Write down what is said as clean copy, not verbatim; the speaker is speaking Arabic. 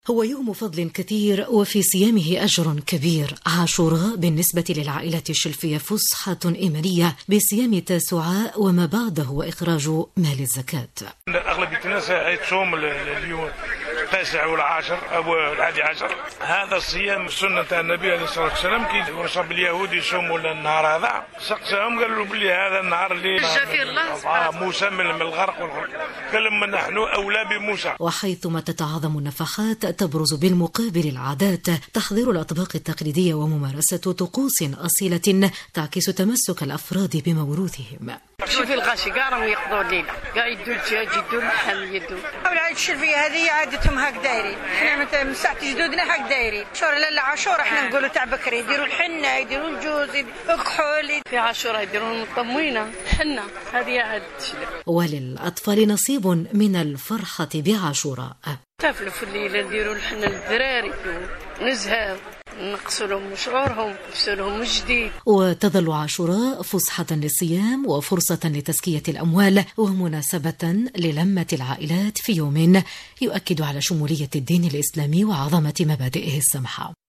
هو يوم فضل كثير وفي صيامه أجر كبير. عاشوراء بالنسبة للعائلة الشلفية فسحة إيمانية بصيام تاسوعاء وما بعده وإخراج مال الزكاة. أغلبية الناس تصوم اليوم 9 والعاشر أو 11. هذا الصيام سنة النبي عليه الصلاة والسلام. كي ورصب اليهود يصوموا النهار هذا سقساهم قالوا بلي هذا النهار اللي موسى من الغرق قال لهم نحن أولى بموسى. وحيثما تتعاظم النفحات تبرز بالمقابل العادات، تحضير الأطباق التقليدية وممارسة طقوس أصيلة تعكس تمسك الأفراد بموروثهم. شوفي الغاشي قارن ويقضوا الليلة قاعد يدوا الدجاج يدوا اللحم يدوا العيد الشلفية هذه عادتهم هاك دايرين. احنا من ساعة جدودنا هاك دايرين. شهر لالا عاشوراء احنا نقولوا تاع بكري يديروا الحنة يديروا الجوز الكحول. في عاشوراء يديروا المطموينة حنة هذه عادة الشلف. وللأطفال نصيب من الفرحة بعاشوراء. تفلوا في الليلة نديروا الحنة للذراري نزهاو نقصوا لهم شعورهم نفسوا لهم جديد. وتظل عاشوراء فسحة للصيام وفرصة لتزكية الأموال ومناسبة للمة العائلات في يوم يؤكد على شمولية الدين الإسلامي وعظمة مبادئه السمحة.